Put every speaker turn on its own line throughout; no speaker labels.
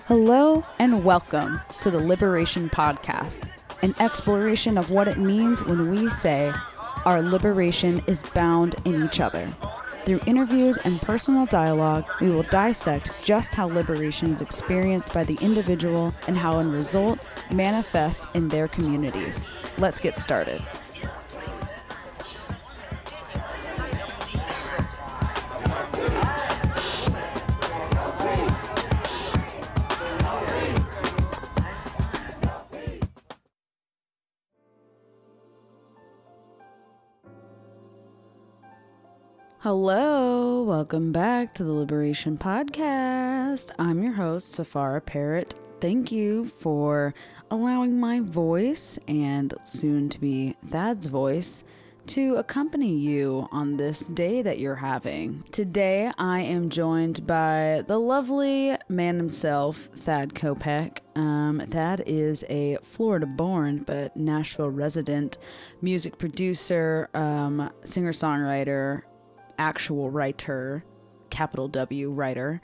Hello and welcome to the Liberation Podcast, an exploration of what it means when we say our liberation is bound in each other. Through interviews and personal dialogue, we will dissect just how liberation is experienced by the individual and how, in result, manifests in their communities. Let's get started. Hello, welcome back to the Liberation Podcast. I'm your host, Safara Parrott. Thank you for allowing my voice, and soon to be Thad's voice, to accompany you on this day that you're having. Today, I am joined by the lovely man himself, Thad Kopec. Thad is a Florida-born but Nashville resident music producer, singer-songwriter, actual writer, capital W writer,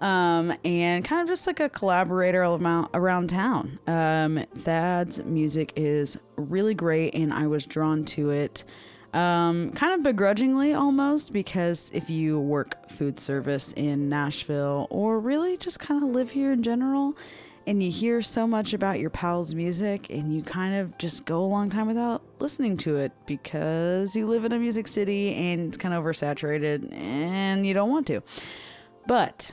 and kind of just like a collaborator around town. Thad's music is really great, and I was drawn to it kind of begrudgingly almost, because if you work food service in Nashville or really just kind of live here in general, and you hear so much about your pal's music and you kind of just go a long time without listening to it because you live in a music city and it's kind of oversaturated and you don't want to. But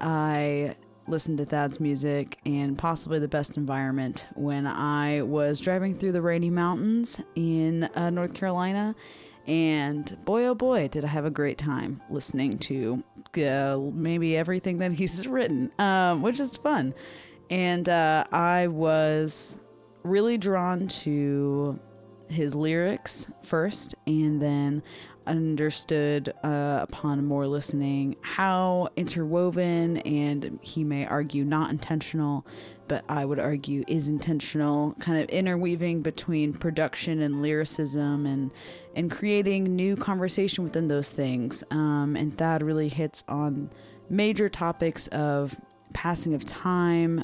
I listened to Thad's music in possibly the best environment when I was driving through the Rainy Mountains in North Carolina. And boy, oh boy, did I have a great time listening to maybe everything that he's written, which is fun. And I was really drawn to his lyrics first, and then understood upon more listening how interwoven, and he may argue not intentional, but I would argue is intentional, kind of interweaving between production and lyricism and creating new conversation within those things. And Thad really hits on major topics of passing of time,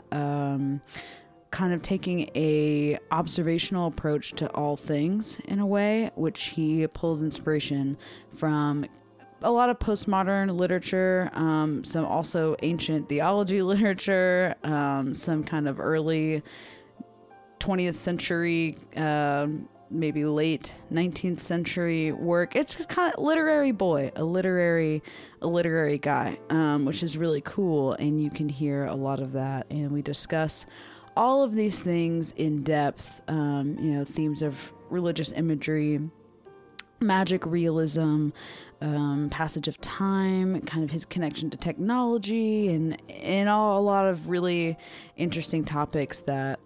kind of taking a observational approach to all things in a way, which he pulls inspiration from a lot of postmodern literature, some also ancient theology literature, some kind of early 20th century, maybe late 19th century work. It's just kind of literary boy, a literary guy, which is really cool. And you can hear a lot of that. And we discuss all of these things in depth, themes of religious imagery, magic realism, passage of time, kind of his connection to technology, and a lot of really interesting topics that,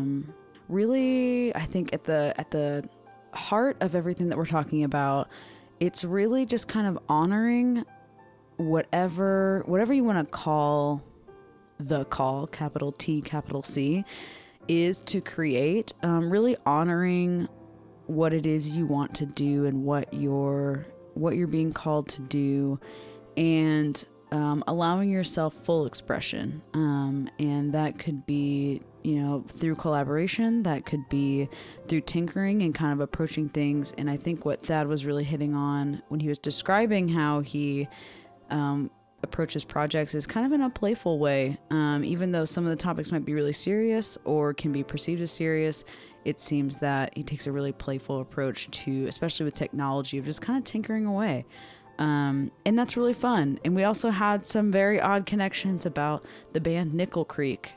really, I think at the heart of everything that we're talking about, it's really just kind of honoring whatever you want to call the call, capital T, capital C, is to create, really honoring what it is you want to do and what you're being called to do, and allowing yourself full expression. And that could be, through collaboration, that could be through tinkering and kind of approaching things. And I think what Thad was really hitting on when he was describing how he approaches projects is kind of in a playful way. Even though some of the topics might be really serious or can be perceived as serious, it seems that he takes a really playful approach to, especially with technology, of just kind of tinkering away. And that's really fun. And we also had some very odd connections about the band Nickel Creek,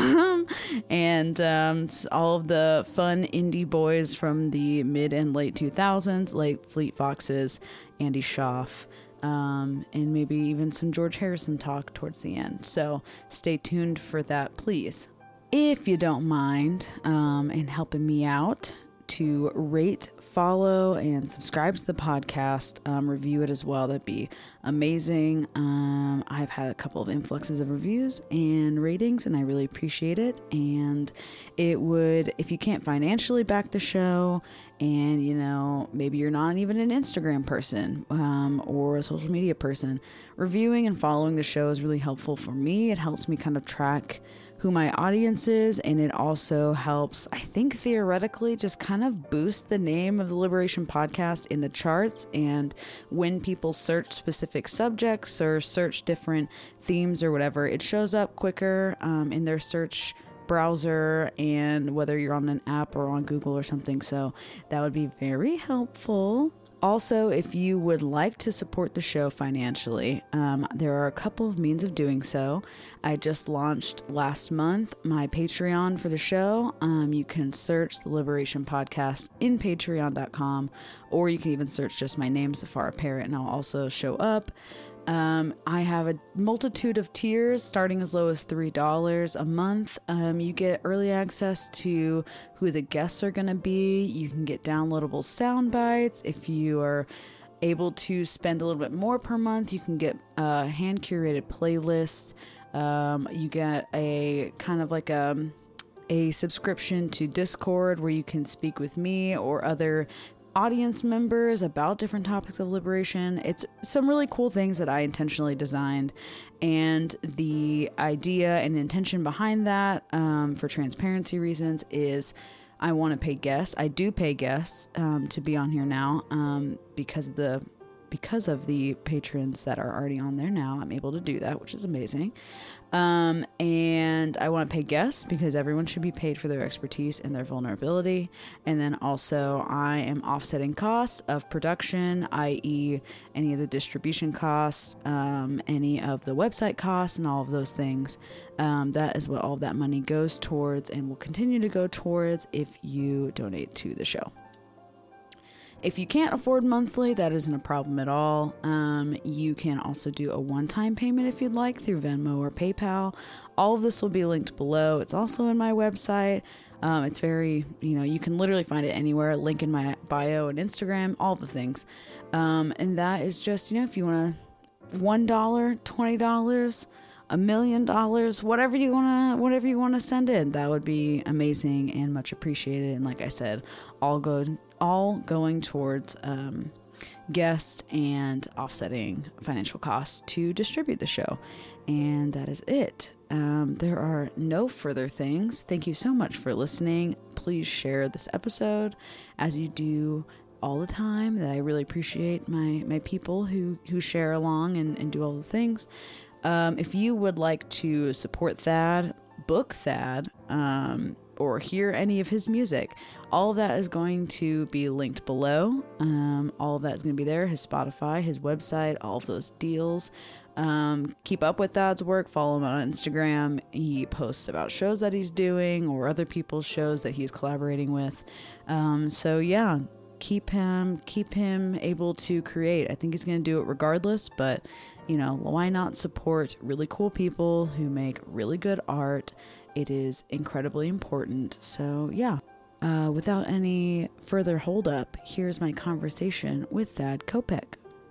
and all of the fun indie boys from the mid and late 2000s, like Fleet Foxes, Andy Schaaf, and maybe even some George Harrison talk towards the end. So stay tuned for that, please. If you don't mind, and helping me out, to rate, follow, and subscribe to the podcast, review it as well. That'd be amazing. I've had a couple of influxes of reviews and ratings, and I really appreciate it. And it would, if you can't financially back the show, and maybe you're not even an Instagram person or a social media person, reviewing and following the show is really helpful for me. It helps me kind of track who my audience is, and it also helps, I think, theoretically just kind of boost the name of the Liberation Podcast in the charts. And when people search specific subjects or search different themes or whatever, it shows up quicker in their search browser, and whether you're on an app or on Google or something. So that would be very helpful. Also, if you would like to support the show financially, there are a couple of means of doing so. I just launched last month my Patreon for the show. You can search the Liberation Podcast in patreon.com, or you can even search just my name, Safara Parrott, and I'll also show up. I have a multitude of tiers starting as low as $3 a month. You get early access to who the guests are going to be. You can get downloadable sound bites. If you are able to spend a little bit more per month, you can get hand curated playlists. You get a kind of like a subscription to Discord where you can speak with me or other audience members about different topics of liberation. It's some really cool things that I intentionally designed, and the idea and intention behind that, for transparency reasons, is I want to pay guests. I do pay guests to be on here now, because of the patrons that are already on there now. I'm able to do that, which is amazing. And I want to pay guests because everyone should be paid for their expertise and their vulnerability. And then also I am offsetting costs of production, i.e. any of the distribution costs, any of the website costs, and all of those things. That is what all of that money goes towards, and will continue to go towards if you donate to the show. If you can't afford monthly, that isn't a problem at all. You can also do a one-time payment if you'd like through Venmo or PayPal. All of this will be linked below. It's also in my website. It's very, you can literally find it anywhere. Link in my bio and Instagram, all the things. And that is just, if you want to, $1, $20, $1 million, whatever you want to send in, that would be amazing and much appreciated. And like I said, all going towards guests and offsetting financial costs to distribute the show. And that is it. There are no further things. Thank you so much for listening. Please share this episode as you do all the time. That I really appreciate my people who share along and do all the things. If you would like to support Thad, book Thad, or hear any of his music, all of that is going to be linked below. All of that is going to be there. His Spotify, his website, all of those deals. Keep up with Thad's work. Follow him on Instagram. He posts about shows that he's doing or other people's shows that he's collaborating with. So yeah, keep him able to create. I think he's going to do it regardless, but why not support really cool people who make really good art? It is incredibly important. So yeah, without any further hold up, here's my conversation with Thad Kopec.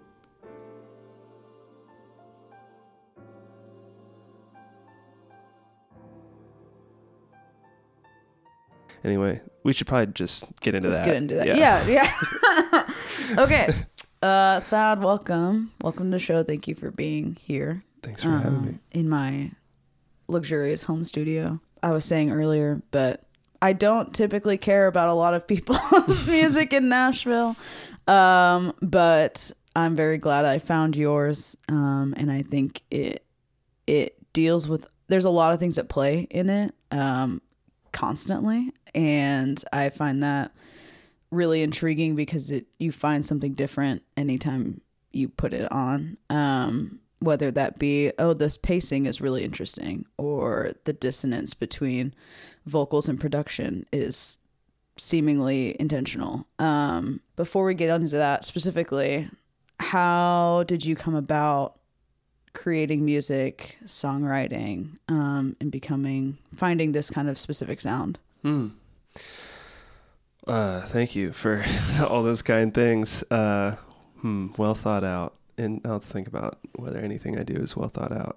Anyway, we should probably just get into that.
Let's get into that. Yeah. Okay. Thad, welcome to the show. Thank you for being here.
Thanks for having me.
In my luxurious home studio. I was saying earlier, but I don't typically care about a lot of people's music in Nashville. But I'm very glad I found yours. And I think it deals with, there's a lot of things that play in it constantly. And I find that really intriguing because you find something different anytime you put it on. Whether that be, this pacing is really interesting, or the dissonance between vocals and production is seemingly intentional. Before we get into that specifically, how did you come about creating music, songwriting, and finding this kind of specific sound?
Thank you for all those kind things. Well thought out. and I'll have to think about whether anything I do is well thought out.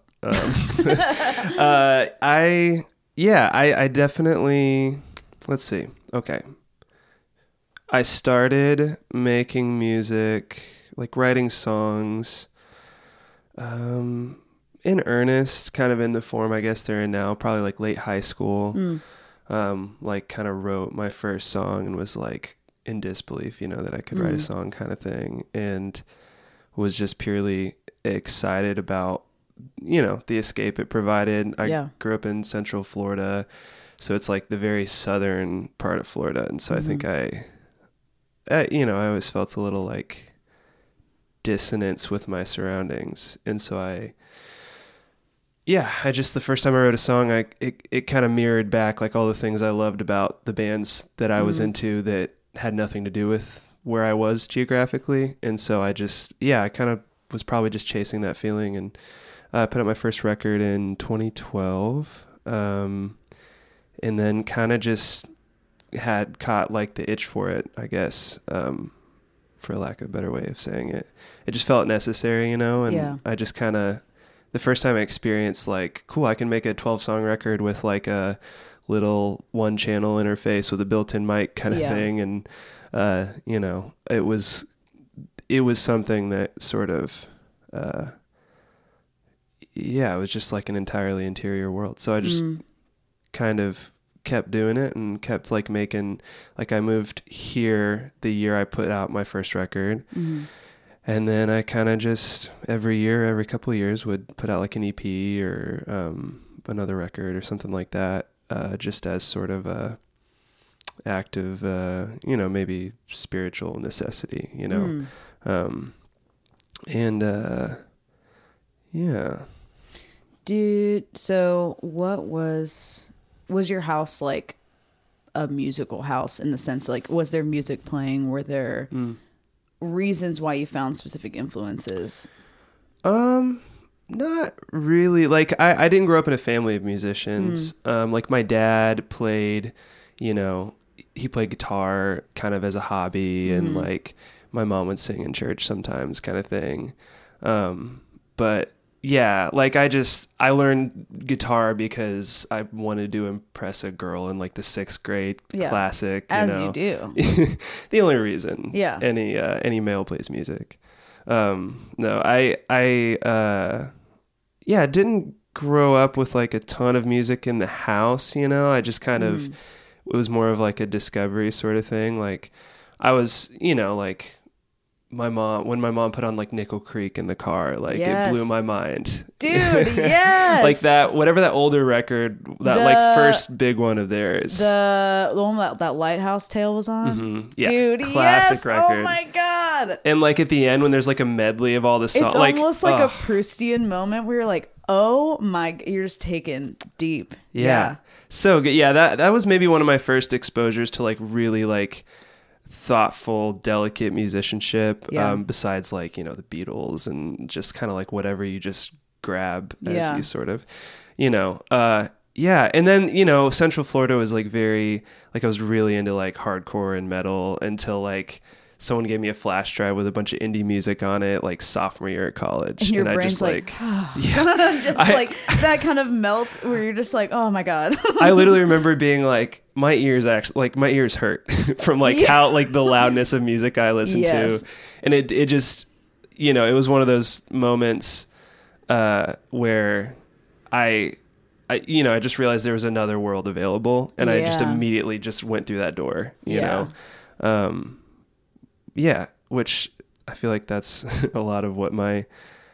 I definitely, let's see. Okay. I started making music, like writing songs, in earnest, kind of in the form I guess they're in now, probably like late high school. Like kind of wrote my first song and was like in disbelief, that I could write a song kind of thing, and was just purely excited about, the escape it provided. I grew up in Central Florida, so it's like the very southern part of Florida. And so I think I always felt a little like dissonance with my surroundings. And so I just, the first time I wrote a song, it kind of mirrored back like all the things I loved about the bands that I was into that had nothing to do with where I was geographically. And so I kind of was probably just chasing that feeling, and I put out my first record in 2012. And then kind of just had caught like the itch for it, I guess, for lack of a better way of saying it. It just felt necessary, and I just kind of, the first time I experienced like, cool, I can make a 12-song record with like a little 1-channel interface with a built-in mic kind of thing. And, it was something that sort of, it was just like an entirely interior world. So I just kind of kept doing it and kept like making, like I moved here the year I put out my first record. And then I kind of just every couple of years would put out like an EP or another record or something like that, just as sort of a act of, maybe spiritual necessity,
Dude, so what was your house like a musical house in the sense, like, was there music playing? Were there reasons why you found specific influences?
Not really. Like I didn't grow up in a family of musicians. Like my dad played, he played guitar kind of as a hobby, and like my mom would sing in church sometimes kind of thing. But yeah, like I learned guitar because I wanted to impress a girl in like the 6th grade classic.
You do.
The only reason any male plays music. No, I didn't grow up with like a ton of music in the house, I just kind of, it was more of like a discovery sort of thing. Like I was, like when my mom put on like Nickel Creek in the car, like it blew my mind.
Dude, yes.
Like that, whatever that older record, that like first big one of theirs.
The one that Lighthouse Tale was on?
Mm-hmm. Yeah.
Dude,
classic record.
Oh my God.
And like at the end when there's like a medley of all the songs.
It's almost like a Proustian moment where you're like, oh my, you're just taken deep.
Yeah. So good. Yeah, that was maybe one of my first exposures to like really like thoughtful, delicate musicianship, besides like, the Beatles and just kind of like whatever you just grab as you sort of, and then, Central Florida was like very, like I was really into like hardcore and metal until like someone gave me a flash drive with a bunch of indie music on it, like sophomore year at college.
And your brain's like like that kind of melt where you're just like, oh my God.
I literally remember being like, my ears hurt from like how like the loudness of music I listened to. And it just, it was one of those moments where I just realized there was another world available, and I just immediately just went through that door, you know? Which I feel like that's a lot of what my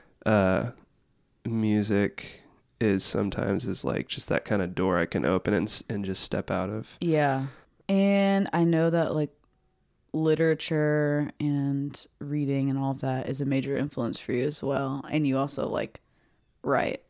music is sometimes, is like just that kind of door I can open and just step out of.
Yeah. And I know that like literature and reading and all of that is a major influence for you as well. And you also like write.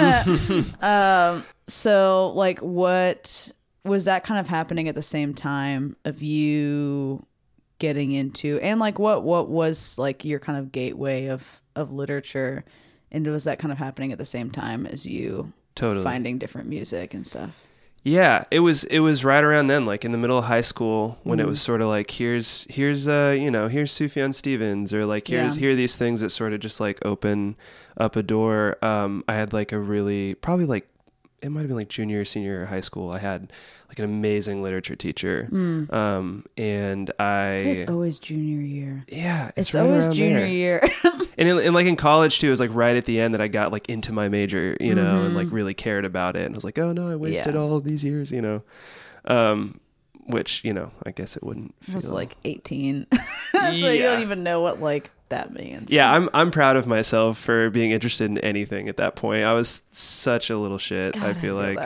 So like what was that kind of happening at the same time of you getting into, and like what was like your kind of gateway of literature, and was that kind of happening at the same time as you finding different music and stuff?
Yeah, it was right around then, like in the middle of high school, when it was sort of like here's here's Sufjan Stevens, or like here are these things that sort of just like open up a door. I had like a really, probably like, it might have been like junior or senior year of high school, I had like an amazing literature teacher. And
It was always junior year.
Yeah,
it's
right
always
around
junior
there.
year.
And like in college too, it was like right at the end that I got like into my major, you know, and like really cared about it. And I was like, oh no, I wasted all of these years, you know, which, you know, I guess it wouldn't feel.
I was like 18. So you don't even know what like that means.
Yeah, I'm proud of myself for being interested in anything at that point. I was such a little shit. God, I feel like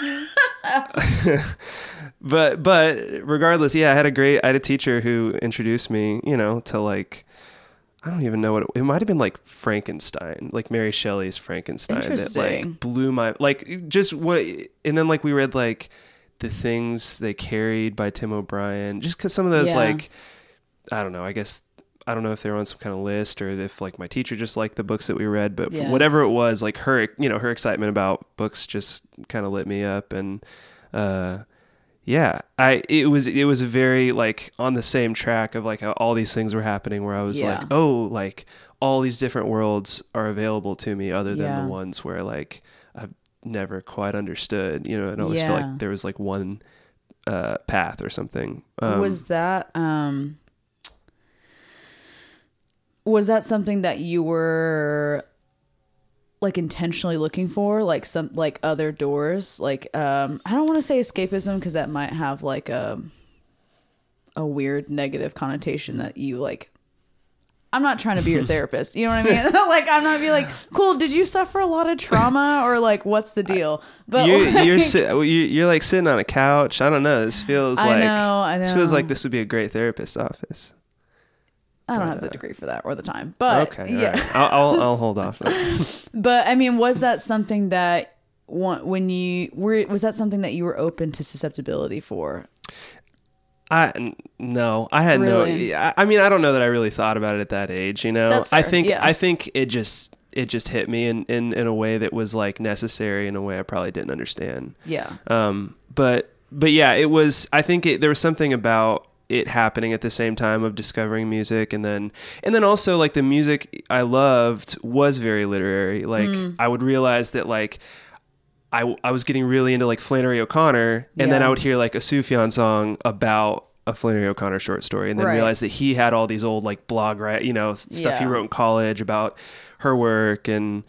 but regardless, yeah, I had a teacher who introduced me, you know, to like, I don't even know what it might have been, like Frankenstein, like Mary Shelley's Frankenstein, that like blew my, like just what. And then like we read like The Things They Carried by Tim O'Brien, just because some of those like, I don't know, I guess I don't know if they were on some kind of list or if like my teacher just liked the books that we read, but whatever it was, like her, you know, her excitement about books just kind of lit me up. And it was a very like on the same track of like how all these things were happening, where I was like, oh, like all these different worlds are available to me other than the ones where like I've never quite understood, you know. And I always feel like there was like one path or something.
Was that something that you were like intentionally looking for, like some like other doors, like I don't want to say escapism, because that might have like a weird negative connotation that you like. I'm not trying to be your therapist, you know what I mean? Like I'm not be like, cool, did you suffer a lot of trauma, or like what's the deal? But
you're like sitting on a couch. I don't know. This feels
I know.
This feels like this would be a great therapist's office.
I don't have the degree for that or the time, but
okay, yeah, right. I'll hold off.
But I mean, was that something that was that something that you were open to susceptibility for?
No, I had really? No. I mean, I don't know that I really thought about it at that age. You know,
that's fair.
I think it just hit me in a way that was like necessary, in a way I probably didn't understand.
Yeah.
But yeah, it was. I think there was something about it happening at the same time of discovering music, and then also like the music I loved was very literary. Like I would realize that like I was getting really into like Flannery O'Connor, and then I would hear like a Sufjan song about a Flannery O'Connor short story, and then realize that he had all these old like blog stuff he wrote in college about her work, and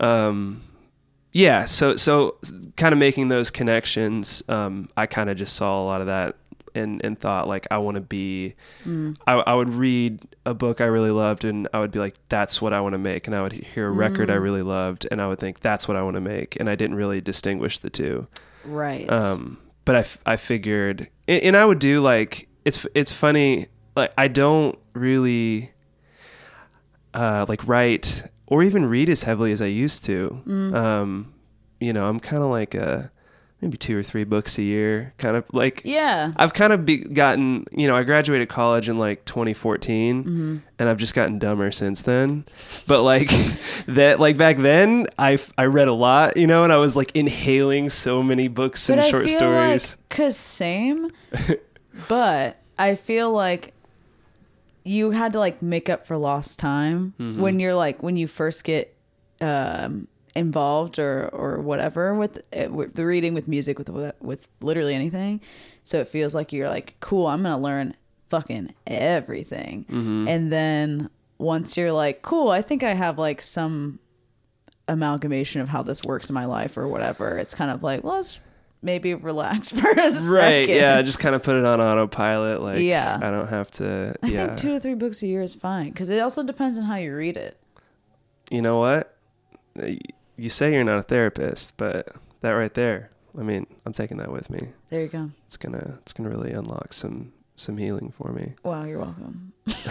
so kind of making those connections. I kind of just saw a lot of that and thought like, I want to be, I would read a book I really loved, and I would be like, that's what I want to make. And I would hear a record I really loved, and I would think, that's what I want to make. And I didn't really distinguish the two.
Right.
But I figured, and I would do like, it's funny, like I don't really like write or even read as heavily as I used to. You know, I'm kind of like maybe 2 or 3 books a year, kind of like, I've kind of gotten, you know, I graduated college in like 2014 and I've just gotten dumber since then. But like that, like back then I read a lot, you know, and I was like inhaling so many books and short stories.
Like, 'cause same, but I feel like you had to like make up for lost time when you're like, when you first get, involved or whatever with the reading, with music, with literally anything. So it feels like you're like, cool, I'm gonna learn fucking everything. And then once you're like, cool, I think I have like some amalgamation of how this works in my life or whatever, it's kind of like, well, let's maybe relax for a second.
Right, yeah, just kind of put it on autopilot, like
I
don't have to.
I think 2 to 3 books a year is fine, because it also depends on how you read it.
You know what, you say you're not a therapist, but that right there, I mean, I'm taking that with me.
There you go.
It's gonna really unlock some healing for me.
Wow, you're welcome.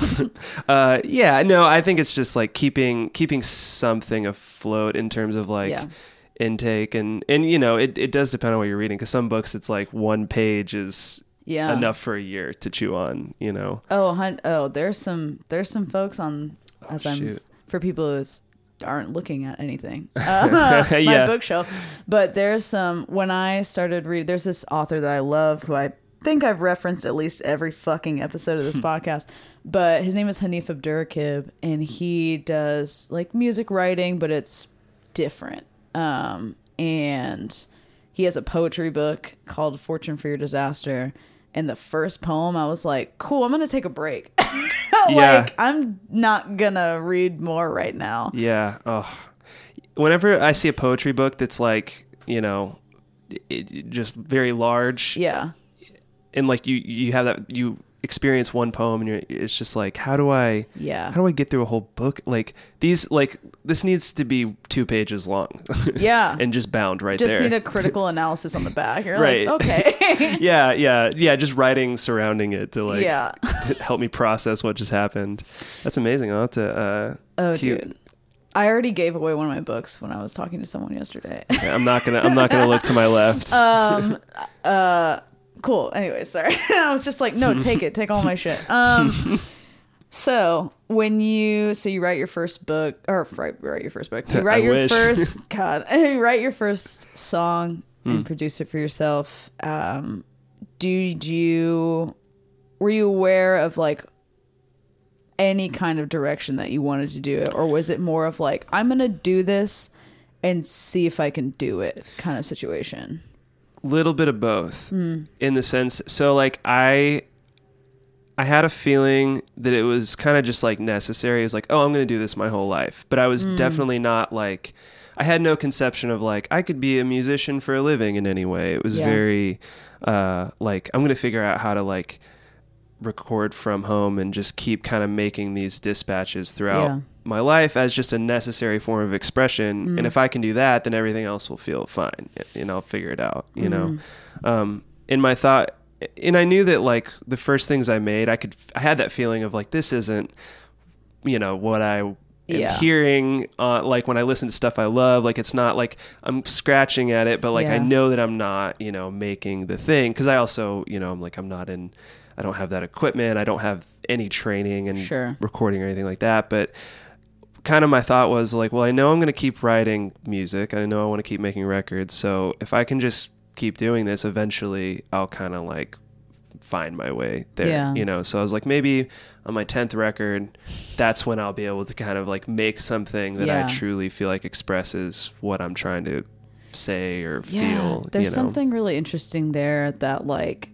I think it's just like keeping something afloat in terms of like intake, and you know, it does depend on what you're reading, because some books it's like 1 page is enough for a year to chew on, you know.
There's some folks on, for people who's aren't looking at anything. My
Yeah.
bookshelf. But there's when I started reading, there's this author that I love who I think I've referenced at least every fucking episode of this podcast. But his name is Hanif Abdurraqib, and he does like music writing, but it's different. And he has a poetry book called Fortune for Your Disaster. And the first poem, I was like, cool, I'm going to take a break.
Yeah.
I'm not going to read more right now.
Yeah. Oh, whenever I see a poetry book that's like, just very large.
Yeah.
And like you have that, you experience one poem and it's just like, how do I get through a whole book? Like this needs to be 2 pages long.
Yeah.
And just bound right
just
there.
Need a critical analysis on the back. You're
right.
like, okay.
Yeah. Just writing surrounding it to like help me process what just happened. That's amazing. I'll have to,
dude. I already gave away one of my books when I was talking to someone yesterday.
Okay, I'm not gonna look to my left.
Cool. Anyway, sorry. I was just like, no, take all my shit. So when you write your first book, or write your first book, you write your first song and produce it for yourself. Were you aware of like any kind of direction that you wanted to do it, or was it more of like, I'm gonna do this and see if I can do it kind of situation?
Little bit of both in the sense. So like I had a feeling that it was kind of just like necessary. It was like, oh, I'm going to do this my whole life. But I was definitely not like, I had no conception of like, I could be a musician for a living in any way. It was very like, I'm going to figure out how to like record from home and just keep kind of making these dispatches throughout my life as just a necessary form of expression. And if I can do that, then everything else will feel fine and I'll figure it out, know? In my thought, and I knew that like the first things I made, I had that feeling of like, this isn't, what I am hearing, like when I listen to stuff I love, like, it's not like I'm scratching at it, but like, I know that I'm not, making the thing. Cause I also, I'm like, I don't have that equipment. I don't have any training and recording or anything like that. But kind of my thought was like, well, I know I'm going to keep writing music. I know I want to keep making records. So if I can just keep doing this, eventually I'll kind of like find my way there, So I was like, maybe on my 10th record, that's when I'll be able to kind of like make something that I truly feel like expresses what I'm trying to say or feel.
There's something really interesting there that like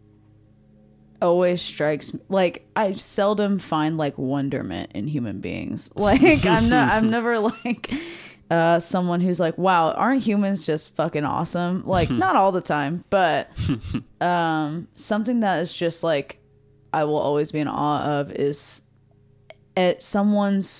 always strikes me. Like, I seldom find like wonderment in human beings. Like I'm never like someone who's like, wow, aren't humans just fucking awesome? Like, not all the time, but something that is just like I will always be in awe of is at someone's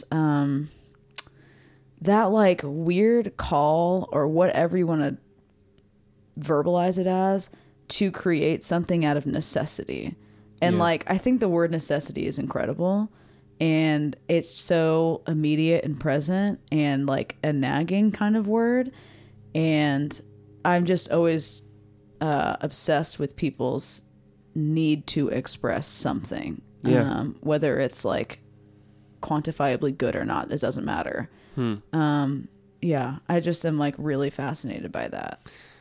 that like weird call or whatever you want to verbalize it as, to create something out of necessity. And like, I think the word necessity is incredible, and it's so immediate and present and like a nagging kind of word. And I'm just always obsessed with people's need to express something. Whether it's like quantifiably good or not, it doesn't matter. I just am like really fascinated by that.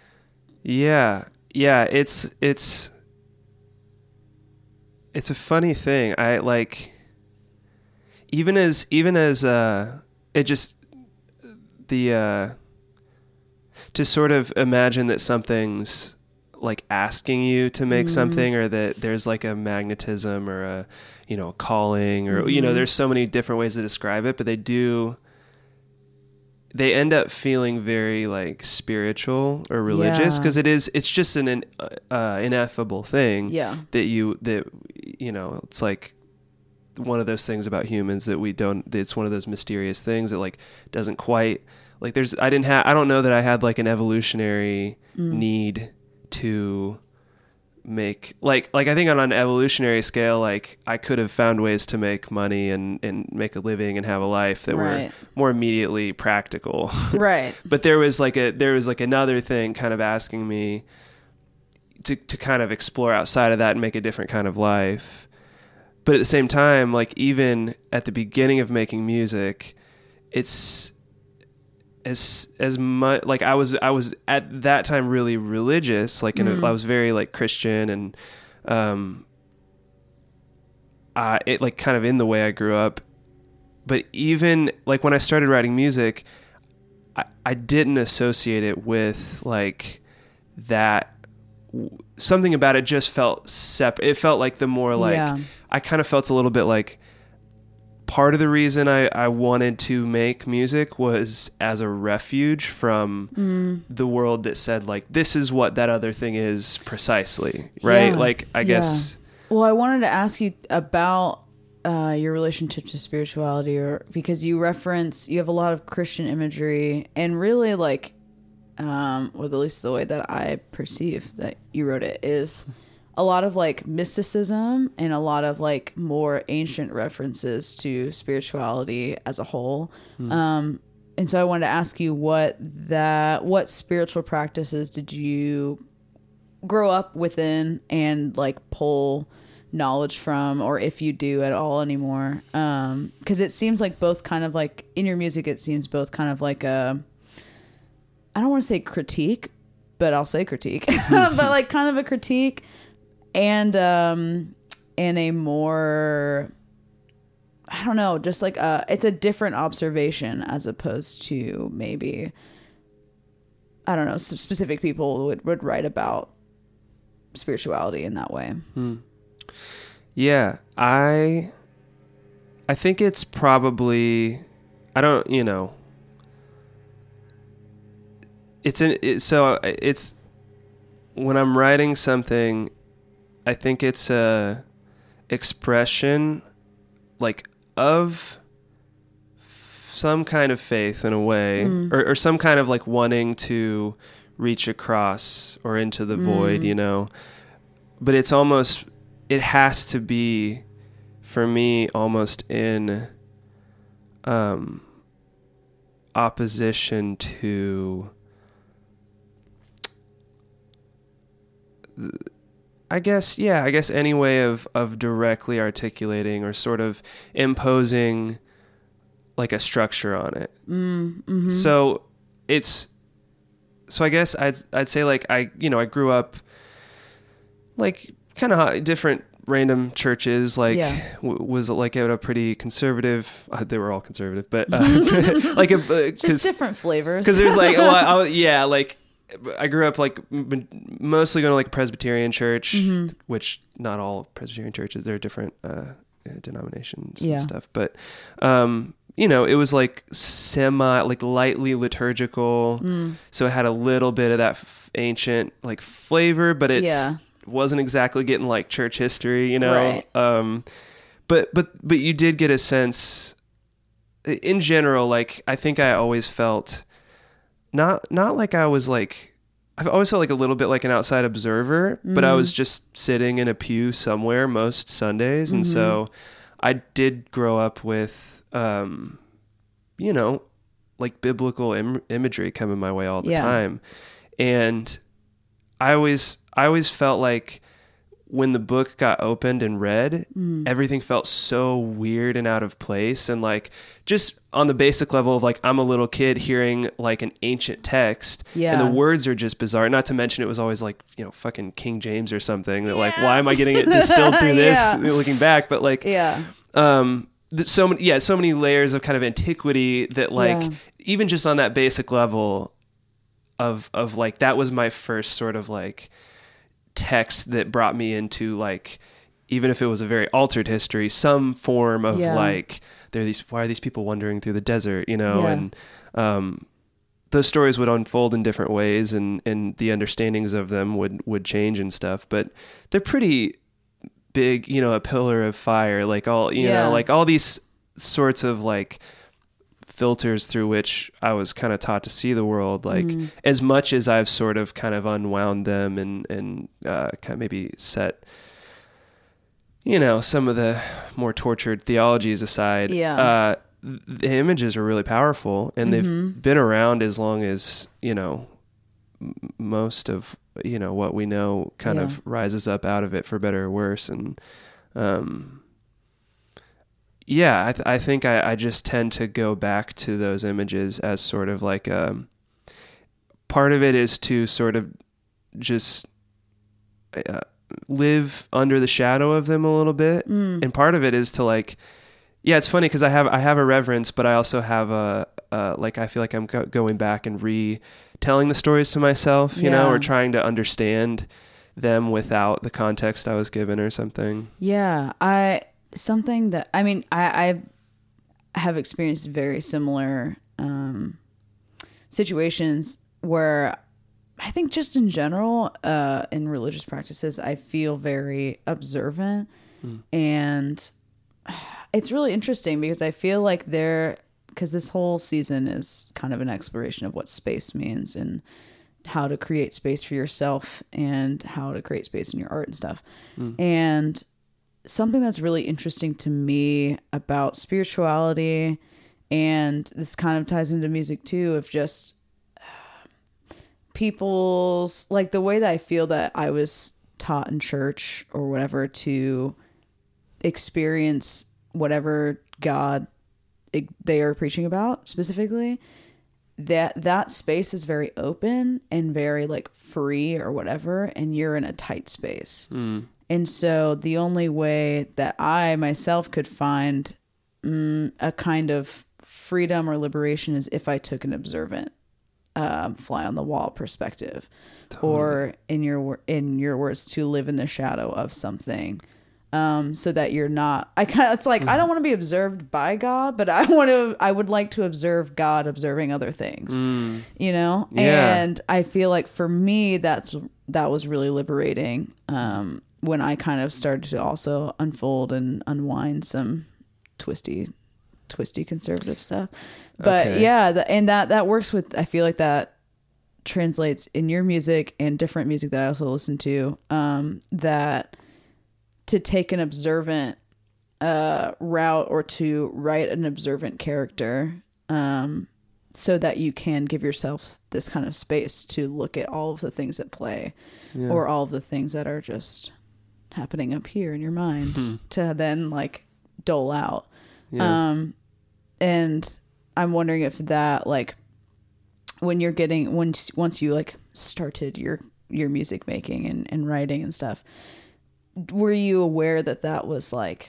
It's a funny thing. I like, even as it just, to sort of imagine that something's like asking you to make something, or that there's like a magnetism or a, a calling, or, there's so many different ways to describe it, but they end up feeling very like spiritual or religious, because it's just an ineffable thing that it's like one of those things about humans that it's one of those mysterious things that like doesn't quite like I don't know that I had like an evolutionary need to make like I think on an evolutionary scale, like I could have found ways to make money and make a living and have a life that were more immediately practical.
Right.
But there was like another thing kind of asking me to kind of explore outside of that and make a different kind of life. But at the same time, like even at the beginning of making music, it's as much like I was at that time really religious, like I was very like Christian, and it like kind of in the way I grew up. But even like when I started writing music, I didn't associate it with like that. Something about it just felt separate. It felt like the more like I kind of felt a little bit like part of the reason I wanted to make music was as a refuge from the world that said like, this is what that other thing is precisely. Right. Yeah. Like, I guess.
Well, I wanted to ask you about your relationship to spirituality, or because you have a lot of Christian imagery, and really like, or at least the way that I perceive that you wrote it is a lot of like mysticism and a lot of like more ancient references to spirituality as a whole. And so I wanted to ask you what spiritual practices did you grow up within and like pull knowledge from, or if you do at all anymore? Because it seems like both kind of like in your music, it seems both kind of like I don't want to say critique, but I'll say critique, but like kind of a critique and a more, I don't know, just like it's a different observation as opposed to maybe, I don't know, some specific people would write about spirituality in that way.
Yeah, I think it's probably, I don't, it's when I'm writing something, I think it's a expression like of some kind of faith in a way, or some kind of like wanting to reach across or into the void, but it's almost, it has to be for me almost in opposition to, I guess any way of directly articulating or sort of imposing like a structure on it. So I guess I'd say like I grew up like kind of different random churches, like was like at a pretty conservative, they were all conservative, but like
just different flavors,
because there's like like I grew up like mostly going to like a Presbyterian church, which not all Presbyterian churches, there are different denominations and stuff, but it was like semi, like lightly liturgical, so it had a little bit of that ancient like flavor, but it wasn't exactly getting like church history,
right.
But you did get a sense in general, like I think I always felt not like I was like, I've always felt like a little bit like an outside observer, but I was just sitting in a pew somewhere most Sundays. And so I did grow up with, like biblical imagery coming my way all the time. And I always felt like when the book got opened and read, everything felt so weird and out of place. And like, just on the basic level of like, I'm a little kid hearing like an ancient text and the words are just bizarre. Not to mention it was always like, fucking King James or something. Like, why am I getting it distilled through this looking back? But like, so many layers of kind of antiquity that like, even just on that basic level of like, that was my first sort of like text that brought me into like, even if it was a very altered history, some form of like, why are these people wandering through the desert, and those stories would unfold in different ways, and the understandings of them would change and stuff, but they're pretty big, a pillar of fire, like all, like all these sorts of like filters through which I was kind of taught to see the world, like as much as I've sort of kind of unwound them and kind of maybe set, some of the more tortured theologies aside, the images are really powerful, and they've been around as long as, most of, what we know kind of rises up out of it for better or worse. And, yeah, I think I just tend to go back to those images as sort of like part of it is to sort of just live under the shadow of them a little bit. And part of it is to like, yeah, it's funny because I have a reverence, but I also have like, I feel like I'm going back and retelling the stories to myself, you know, or trying to understand them without the context I was given or something.
Yeah. I have experienced very similar situations where I think just in general, in religious practices, I feel very observant. And it's really interesting because I feel like because this whole season is kind of an exploration of what space means and how to create space for yourself and how to create space in your art and stuff. And something that's really interesting to me about spirituality, and this kind of ties into music too, of just people's, like the way that I feel that I was taught in church or whatever to experience whatever God they are preaching about specifically, that space is very open and very like free or whatever, and you're in a tight space. And so the only way that I myself could find a kind of freedom or liberation is if I took an observant fly on the wall perspective. Totally. Or in your words, to live in the shadow of something, so that you're not. It's like I don't want to be observed by God, but I would like to observe God observing other things, you know. Yeah. And I feel like for me that was really liberating when I kind of started to also unfold and unwind some twisty conservative stuff. But okay. Yeah, that works with, I feel like that translates in your music and different music that I also listen to, that to take an observant route or to write an observant character, so that you can give yourself this kind of space to look at all of the things at play, or all of the things that are just happening up here in your mind to then like dole out. And I'm wondering if that, like, when you're once you like started your music making and writing and stuff, were you aware that was like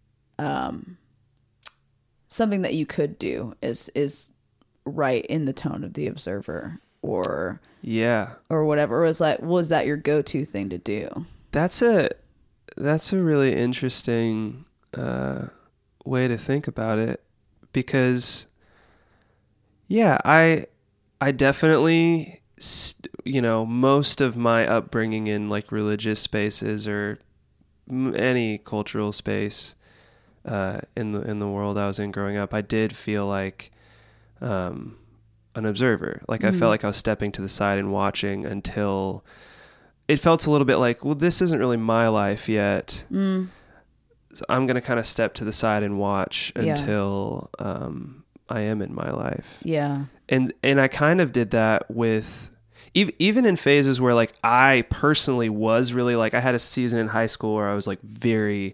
something that you could do is write in the tone of the observer or whatever? Or was that your go-to thing to do? That's
a really interesting way to think about it, because I definitely, most of my upbringing in like religious spaces or any cultural space in the world I was in growing up, I did feel like an observer. Like I felt like I was stepping to the side and watching until it felt a little bit like, well, this isn't really my life yet. So I'm going to kind of step to the side and watch until I am in my life. Yeah. And I kind of did that with even in phases where like I personally was really like, I had a season in high school where I was like very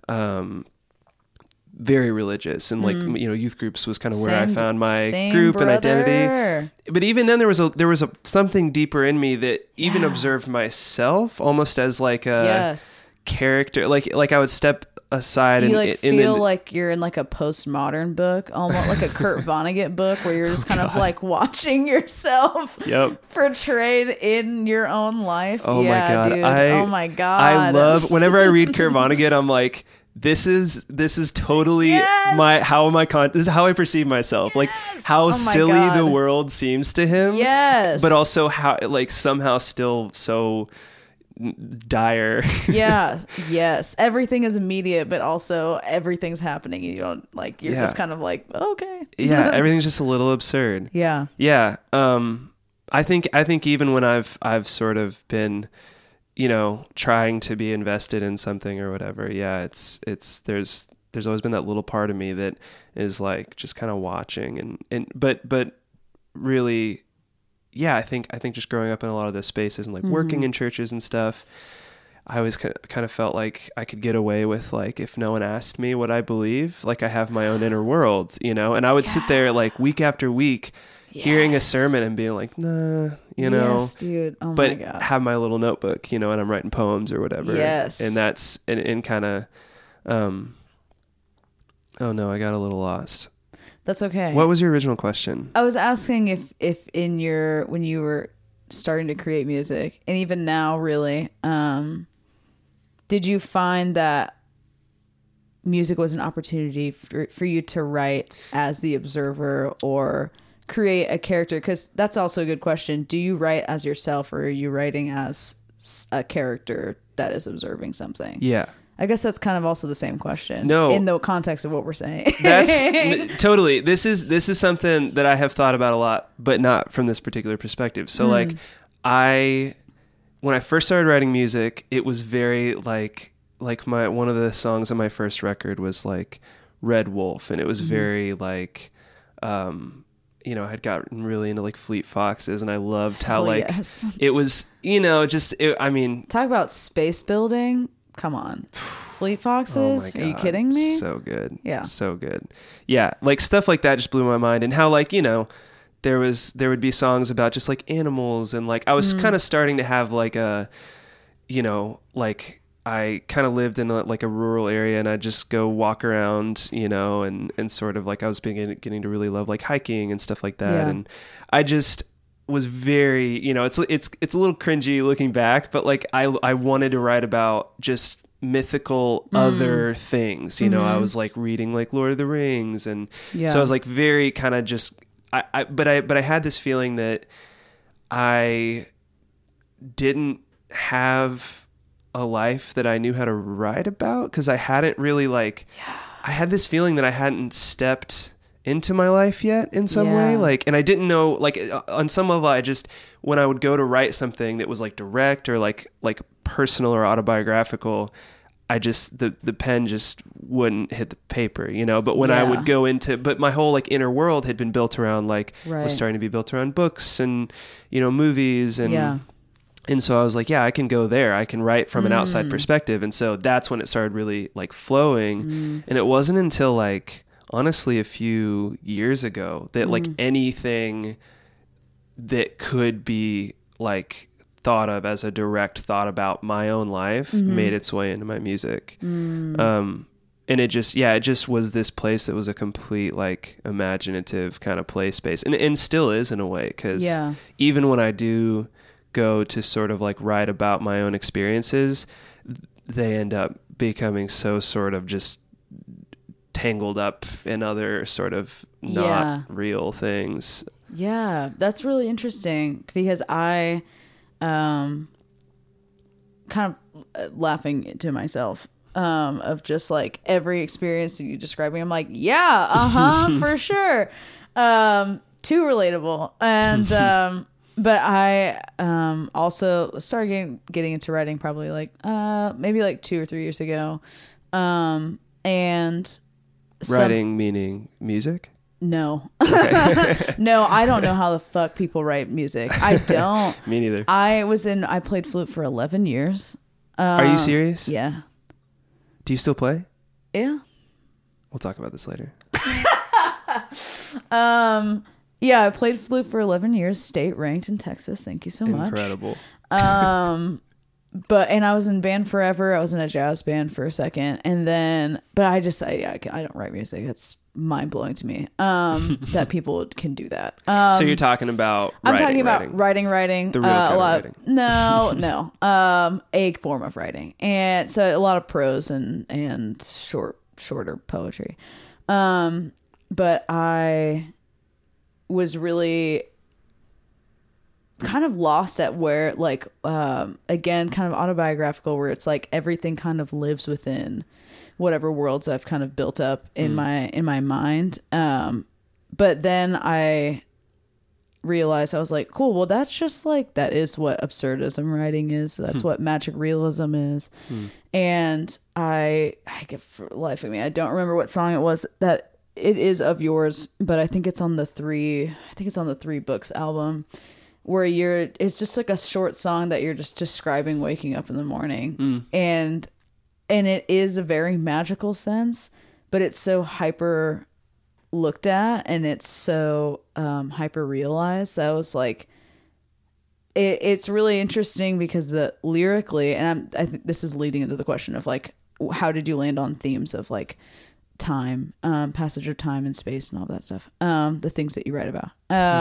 religious, and like, youth groups was kind of where I found my group and identity. But even then there was something deeper in me that even observed myself almost as like a character. Like I would step aside
and like feel like you're in like a postmodern book, almost like a Kurt Vonnegut book, where you're just kind of like watching yourself portrayed in your own life.
Oh my God.
Dude. Oh my God.
I love, whenever I read Kurt Vonnegut, I'm like, this is totally this is how I perceive myself. Like how silly the world seems to him. Yes. But also how like somehow still so dire. Yes. Everything is immediate, but also everything's happening, and you don't like, you're just kind of like, okay. Everything's just a little absurd. I think even when I've sort of been, trying to be invested in something or whatever, it's there's always been that little part of me that is like just kind of watching but really, I think just growing up in a lot of those spaces and like working in churches and stuff, I always kind of felt like I could get away with, like, if no one asked me what I believe, like I have my own inner world, you know, and I would sit there like week after week hearing a sermon and being like, nah, you know,
yes, dude. Oh
but
my God.
have my little notebook, you know, and I'm writing poems or whatever.
Yes.
And that's, and kind of, oh no, I got a little lost.
That's okay.
What was your original question?
I was asking if in your, when you were starting to create music, and even now really, did you find that music was an opportunity for you to write as the observer or create a character? Because that's also a good question. Do you write as yourself, or are you writing as a character that is observing something?
Yeah.
I guess that's kind of also the same question.
No.
In the context of what we're saying.
That's totally. This is something that I have thought about a lot, but not from this particular perspective. So like when I first started writing music, it was very like one of the songs on my first record was like Red Wolf, and it was very like you know, I had gotten really into like Fleet Foxes, and I loved how it was, you know, just I mean,
talk about space building. Come on. Fleet Foxes?
Oh my God.
Are you kidding me?
So good.
Yeah.
So good. Yeah. Like stuff like that just blew my mind. And how, like, you know, there would be songs about just like animals, and like I was kind of starting to have like a, you know, like I kind of lived in like a rural area, and I'd just go walk around, you know, and sort of like I was getting to really love like hiking and stuff like that.
Yeah.
And I just was very, you know, it's a little cringy looking back, but like I wanted to write about just mythical other things, you know. I was like reading like Lord of the Rings, and so I was like very kind of just but I had this feeling that I didn't have a life that I knew how to write about, because I hadn't really like I had this feeling that I hadn't stepped into my life yet in some way, like, and I didn't know, like, on some level, I just, when I would go to write something that was like direct or like personal or autobiographical, I just, the pen just wouldn't hit the paper, you know. But when I would go into, but my whole like inner world had been built around like was starting to be built around books and, you know, movies and and so I was like, yeah, I can go there. I can write from an outside perspective. And so that's when it started really like flowing. And it wasn't until like, honestly, a few years ago that like anything that could be like thought of as a direct thought about my own life made its way into my music. And it just was this place that was a complete like imaginative kind of play space, and still is in a way, because even when I do go to sort of like write about my own experiences, they end up becoming so sort of just tangled up in other sort of not real things.
Yeah, that's really interesting, because I kind of laughing to myself of just like every experience that you describing. I'm like, for sure. Too relatable. And but I also started getting into writing probably like maybe like 2 or 3 years ago. And
writing meaning music?
No.
Okay.
No, I don't know how the fuck people write music. I don't.
Me neither.
I played flute for 11 years.
Are you serious?
Yeah.
Do you still play?
Yeah.
We'll talk about this later.
Yeah, I played flute for 11 years, state ranked in Texas. Thank you so much.
Incredible.
And I was in band forever. I was in a jazz band for a second, and then, but I don't write music. That's mind blowing to me. That people can do that.
So you're talking about
I'm talking about writing. The
real kind of writing.
No. A form of writing, and so a lot of prose and shorter poetry. But I was really kind of lost at where, like, again, kind of autobiographical, where it's like everything kind of lives within whatever worlds I've kind of built up in my mind. But then I realized, I was like, cool, well, that's just like, that is what absurdism writing is. That's what magic realism is. And I get, for the life of me, I don't remember what song it was that it is of yours, but I think it's on the Three Books album, where it's just like a short song that you're just describing waking up in the morning. And it is a very magical sense, but it's so hyper looked at and it's so hyper realized. So I was like, it's really interesting because lyrically, and I think this is leading into the question of like, how did you land on themes of like time, passage of time and space and all that stuff, the things that you write about.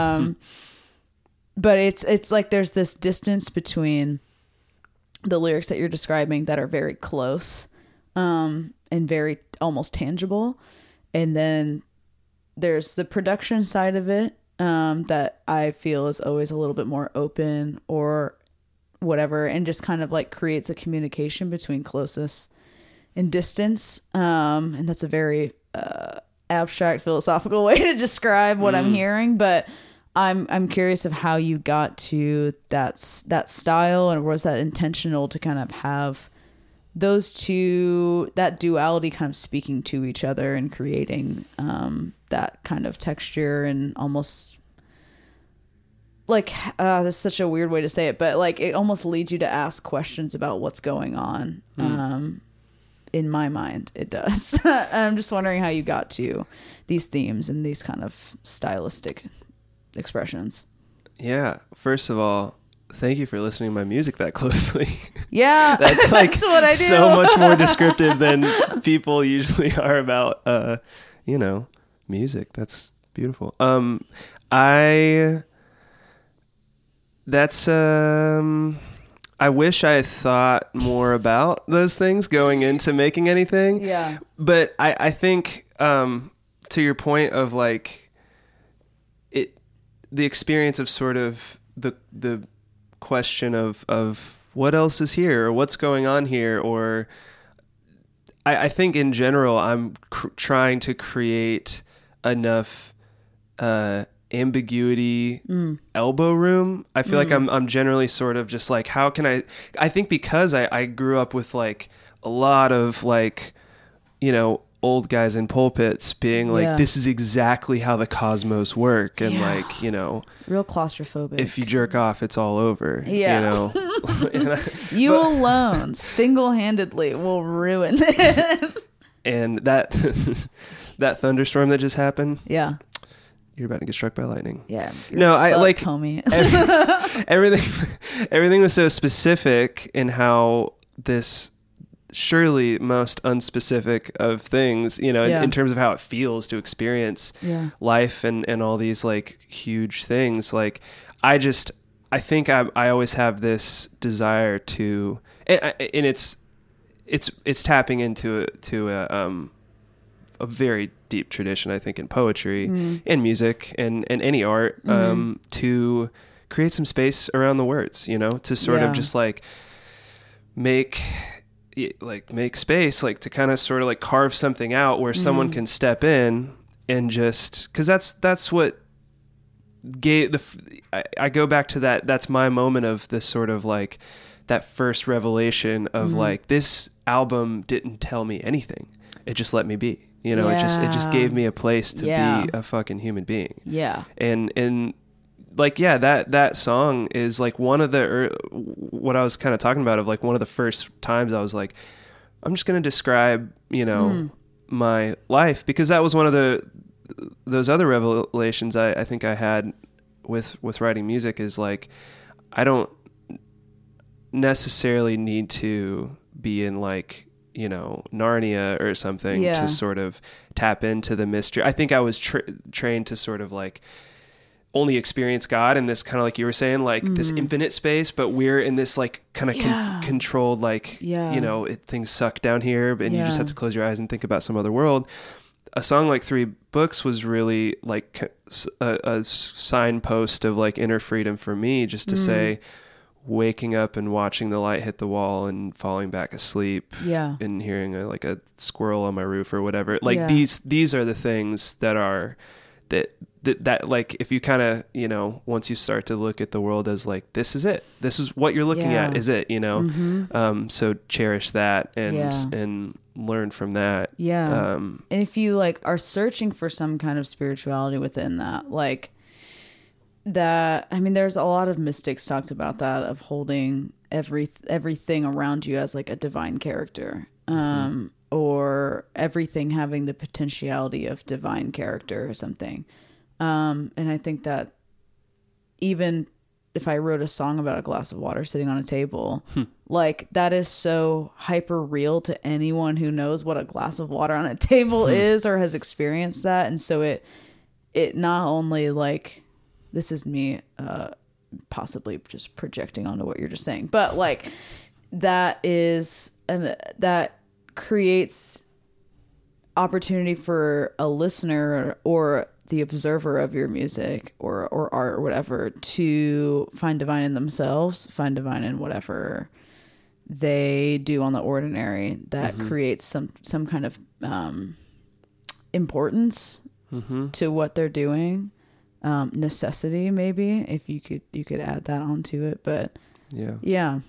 But it's like there's this distance between the lyrics that you're describing that are very close, and very almost tangible, and then there's the production side of it, that I feel is always a little bit more open or whatever, and just kind of like creates a communication between closeness and distance. And that's a very abstract philosophical way to describe what I'm hearing, but I'm curious of how you got to that style, and was that intentional to kind of have those two, that duality kind of speaking to each other and creating that kind of texture, and almost like that's such a weird way to say it, but like it almost leads you to ask questions about what's going on. In my mind, it does. I'm just wondering how you got to these themes and these kind of stylistic expressions.
Yeah. First of all, thank you for listening to my music that closely.
Yeah.
That's like
that's what I do.
So much more descriptive than people usually are about, music. That's beautiful. I wish I thought more about those things going into making anything.
Yeah.
But I think, to your point of like the experience of sort of the question of what else is here, or what's going on here, or I think in general, I'm trying to create enough, ambiguity, elbow room. I feel like I'm generally sort of just like, how can I think because I grew up with like a lot of like, old guys in pulpits being like, this is exactly how the cosmos work, and like,
real claustrophobic.
if you jerk off, it's all over.
You alone single-handedly will ruin it.
And that thunderstorm that just happened, you're about to get struck by lightning.
Yeah.
No, I like
homie.
everything was so specific in how this surely most unspecific of things, in terms of how it feels to experience life and all these like huge things. Like I think I always have this desire to, and it's tapping into a very deep tradition, I think, in poetry and music and any art, to create some space around the words, to sort of just like make space, like to kind of sort of like carve something out where someone can step in and just, cause that's what gave I go back to that's my moment of this sort of like that first revelation of like, this album didn't tell me anything. It just let me be. It just gave me a place to be a fucking human being. Yeah. And like, that song is like one of what I was kind of talking about, of like one of the first times I was like, I'm just going to describe, my life, because that was one of those other revelations I think I had with writing music, is like, I don't necessarily need to be in like, Narnia or something to sort of tap into the mystery. I think I was trained to sort of like only experience God in this kind of, like you were saying, like this infinite space, but we're in this like kind of controlled, like, things suck down here, and you just have to close your eyes and think about some other world. A song like 3 Books was really like a signpost of like inner freedom for me, just to say, waking up and watching the light hit the wall and falling back asleep, and hearing like a squirrel on my roof or whatever. Like these are the things that are that like, if you kind of, once you start to look at the world as like, this is it, this is what you're looking at, is it, so cherish that and learn from that. And if you like are searching for some kind of spirituality within that, like,
that, I mean, there's a lot of mystics talked about that, of holding everything around you as like a divine character, or everything having the potentiality of divine character or something. And I think that even if I wrote a song about a glass of water sitting on a table, like that is so hyper real to anyone who knows what a glass of water on a table is or has experienced that. And so it not only like, this is me possibly just projecting onto what you're just saying, but like that creates opportunity for a listener or the observer of your music or art or whatever to find divine in themselves, find divine in whatever they do on the ordinary that creates some kind of importance to what they're doing. Necessity, maybe, if you could add that onto it. But yeah.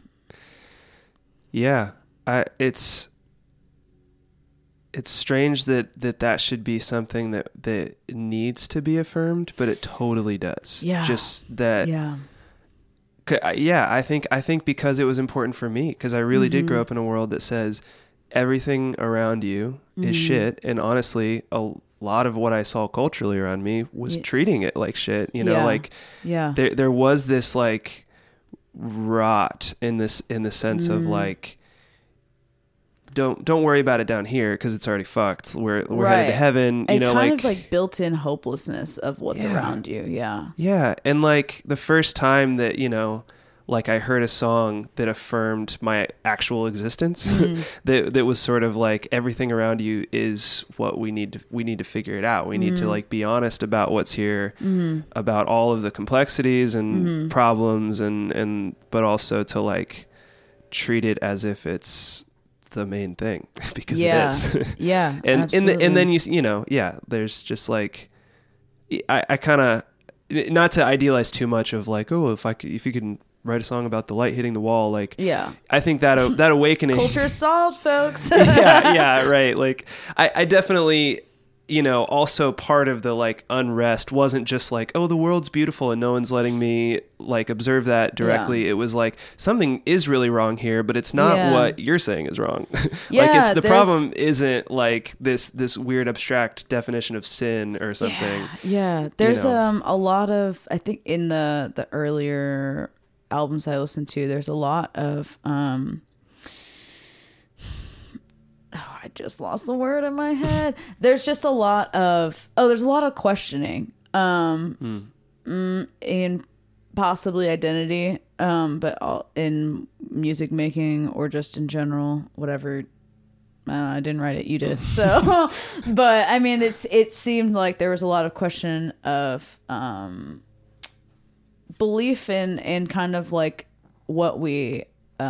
It's strange that should be something that needs to be affirmed, but it totally does.
Yeah.
Just that. Yeah. I think because it was important for me, because I really did grow up in a world that says everything around you is shit. And honestly, a lot of what I saw culturally around me was treating it like shit, there was this like rot in the sense of like, don't worry about it down here because it's already fucked. We're headed to heaven.
Kind of like built-in hopelessness of what's around you. Yeah.
And like the first time that, like I heard a song that affirmed my actual existence, that was sort of like, everything around you is what we need to figure it out. We need to like be honest about what's here, about all of the complexities and problems and but also to like treat it as if it's the main thing because it is.
Yeah.
And
absolutely.
and then there's just like, I kind of, not to idealize too much of like, oh, if you can write a song about the light hitting the wall, like, I think that awakening,
culture solved, folks.
right. Like I definitely, also part of the like unrest wasn't just like, oh, the world's beautiful and no one's letting me like observe that directly. It was like, something is really wrong here, but it's not what you're saying is wrong. Like it's the problem isn't like this weird abstract definition of sin or something.
There's a lot of, I think in the earlier albums I listened to, there's a lot of I just lost the word in my head. There's just a lot of questioning in possibly identity, but in music making or just in general, whatever. I didn't write it, you did. So, but I mean, it seemed like there was a lot of question of belief in kind of like what we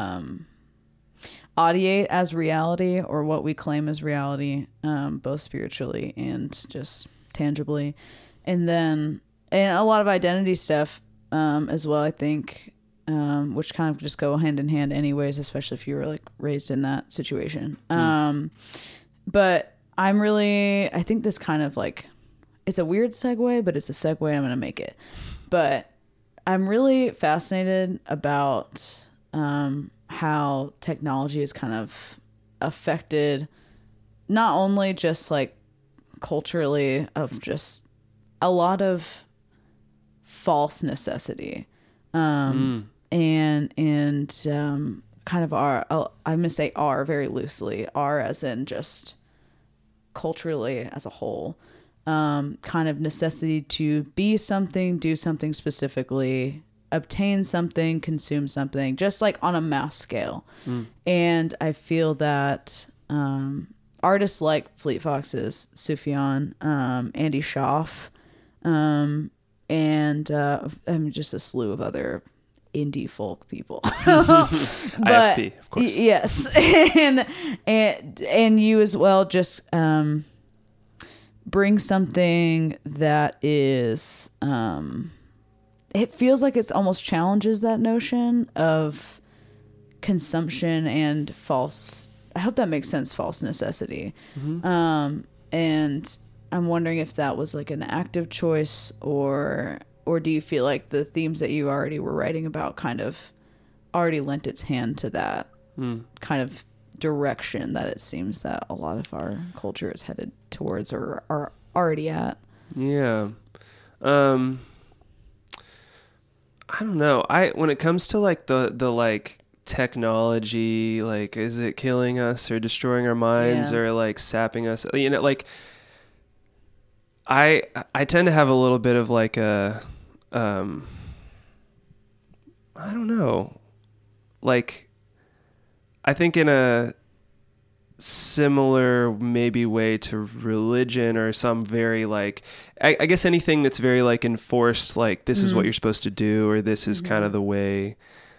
audiate as reality or what we claim as reality, both spiritually and just tangibly, and a lot of identity stuff as well, I think, which kind of just go hand in hand anyways, especially if you were like raised in that situation. But I think this kind of like, it's a weird segue, but it's a segue and I'm going to make it. But I'm really fascinated about how technology has kind of affected not only just like culturally of just a lot of false necessity, and kind of I'm going to say our very loosely, our as in just culturally as a whole, kind of necessity to be something, do something specifically, obtain something, consume something, just like on a mass scale. And I feel that artists like Fleet Foxes, Sufjan, Andy Schaaf, and just a slew of other indie folk people. But
IFP, of course.
Yes. and you as well, just bring something that is it feels like it's almost challenges that notion of consumption and false, I hope that makes sense, false necessity. And I'm wondering if that was like an active choice or or do you feel like the themes that you already were writing about kind of already lent its hand to that kind of direction that it seems that a lot of our culture is headed towards or are already at?
Yeah. I don't know. When it comes to like the like technology, like, is it killing us or destroying our minds or like sapping us? You know, like I tend to have a little bit of like a, I don't know, like, I think in a similar maybe way to religion or some very like, I guess anything that's very like enforced, like this is what you're supposed to do, or this is kind of the way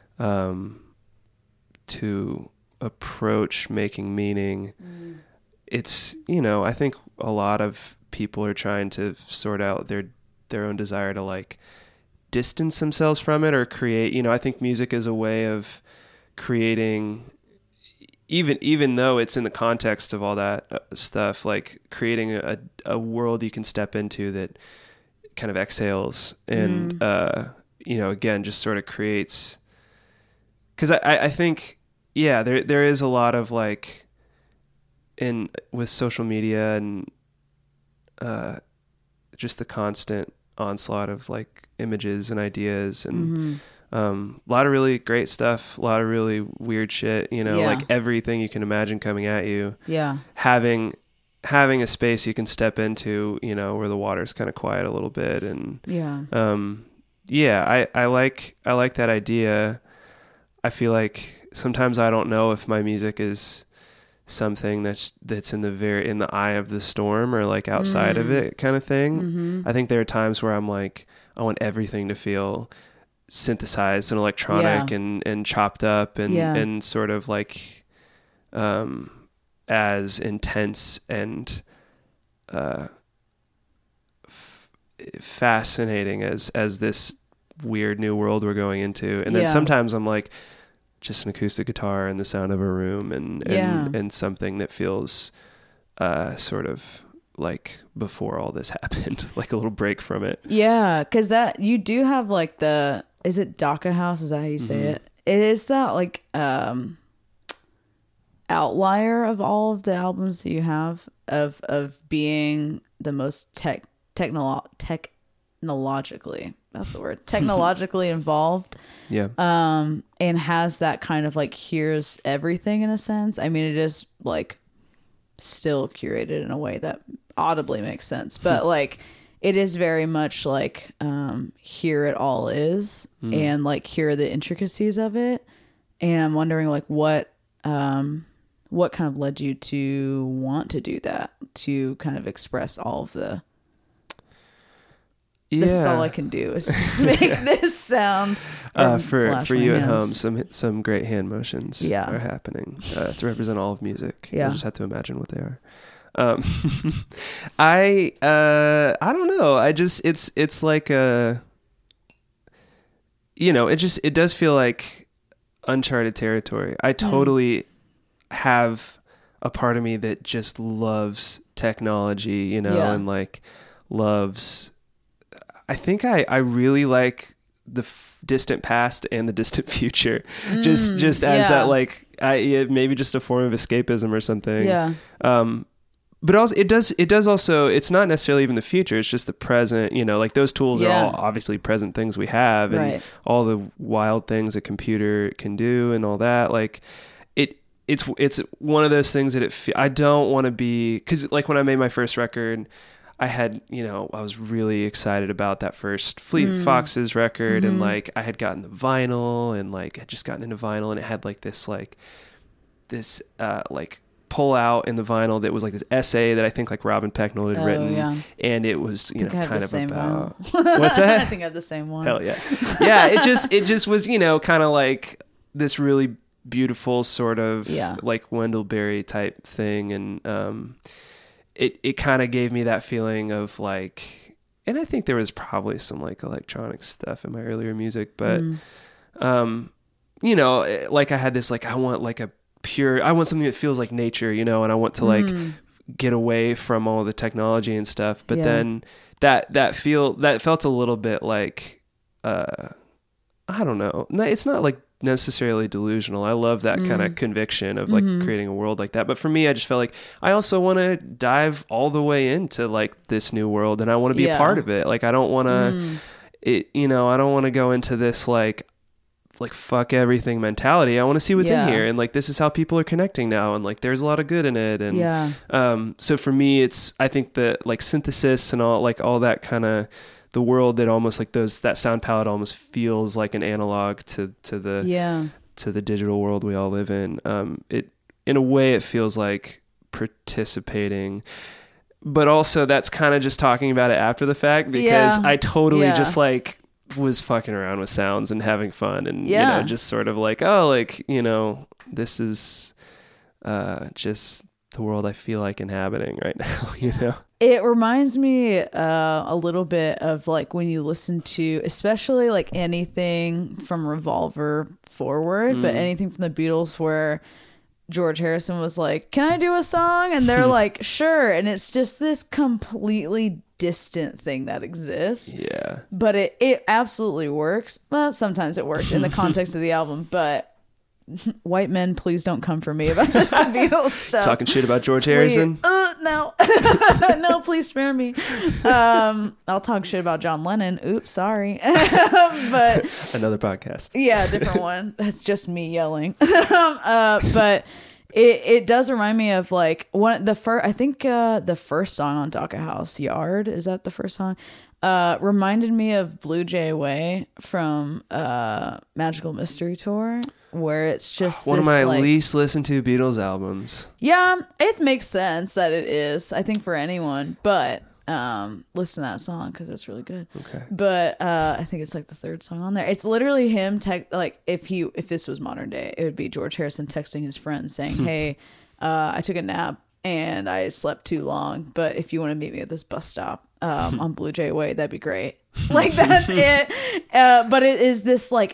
to approach making meaning. It's, you know, I think a lot of people are trying to sort out their own desire to like distance themselves from it or create, you know, I think music is a way of creating, even though it's in the context of all that stuff, like creating a world you can step into that kind of exhales and, you know, again, just sort of creates, because I think, yeah, there is a lot of like with social media and just the constant onslaught of like images and ideas and a lot of really great stuff, a lot of really weird shit, you know, like everything you can imagine coming at you. Yeah. Having a space you can step into, you know, where the water's kind of quiet a little bit. And I like that idea. I feel like sometimes I don't know if my music is something that's in the eye of the storm or like outside of it kind of thing. I think there are times where I'm like, I want everything to feel synthesized and electronic and chopped up and sort of like as intense and fascinating as this weird new world we're going into. And then sometimes I'm like, just an acoustic guitar and the sound of a room and something that feels sort of like before all this happened, like a little break from it.
Yeah, because that you do have like is it Daca House? Is that how you say it? It is that like outlier of all of the albums that you have of being the most technologically, that's the word, technologically involved.
Yeah.
And has that kind of like hears everything in a sense. I mean, it is like still curated in a way that audibly makes sense, but like it is very much like here it all is and like here are the intricacies of it. And I'm wondering like what kind of led you to want to do that, to kind of express all of the this is all I can do is just make this sound.
For you at home, some great hand motions are happening to represent all of music. You just have to imagine what they are. I don't know. It's like a, you know, it does feel like uncharted territory. I totally have a part of me that just loves technology, you know, and like loves, I think I really like the distant past and the distant future, just as that, like, maybe just a form of escapism or something. Yeah. But also it does also, it's not necessarily even the future. It's just the present, you know, like those tools are all obviously present things we have and all the wild things a computer can do and all that. Like it's one of those things that I don't want to be, cause like when I made my first record, I had, you know, I was really excited about that first Fleet Foxes record and like I had gotten the vinyl and like had just gotten into vinyl and it had like this pull out in the vinyl that was like this essay that I think like Robin Pecknold had written and it was, you know, kind of about what's that?
I think I have the same one.
Hell yeah. Yeah, it just was, you know, kind of like this really beautiful sort of like Wendell Berry type thing and it kind of gave me that feeling of like, and I think there was probably some like electronic stuff in my earlier music, but you know, like I had this like I want something that feels like nature, you know, and I want to like get away from all the technology and stuff, but then that felt a little bit like, I don't know. It's not like necessarily delusional. I love that kind of conviction of like creating a world like that. But for me, I just felt like I also want to dive all the way into like this new world, and I want to be a part of it. Like I don't want to, I don't want to go into this like fuck everything mentality. I want to see what's in here, and like this is how people are connecting now, and like there's a lot of good in it. And so for me, I think that like synthesis and all that kind of the world that almost like that sound palette almost feels like an analog to the digital world we all live in. It in a way it feels like participating, but also that's kind of just talking about it after the fact, because I totally just like was fucking around with sounds and having fun, and just sort of like, oh, like, this is just the world I feel like inhabiting right now.
It reminds me a little bit of like when you listen to, especially like anything from Revolver forward, but anything from the Beatles where George Harrison was like, can I do a song? And they're like, sure. And it's just this completely distant thing that exists. Yeah. But it absolutely works. Well, sometimes it works in the context of the album, but white men, please don't come for me about this Beatles stuff.
Talking shit about George Harrison?
No. No, please spare me. I'll talk shit about John Lennon. Oops, sorry. But
another podcast.
Yeah, different one. That's just me yelling. But it does remind me of like the first song on Docket House, Yard, is that the first song? Reminded me of Blue Jay Way from Magical Mystery Tour, where it's just
one of my least listened to Beatles albums.
Yeah, it makes sense that it is, I think, for anyone, but listen to that song because it's really good. Okay. But I think it's like the third song on there. It's literally him like if this was modern day, it would be George Harrison texting his friend saying, hey, I took a nap and I slept too long, but if you want to meet me at this bus stop on Blue Jay Way, that'd be great. Like that's it. But it is this like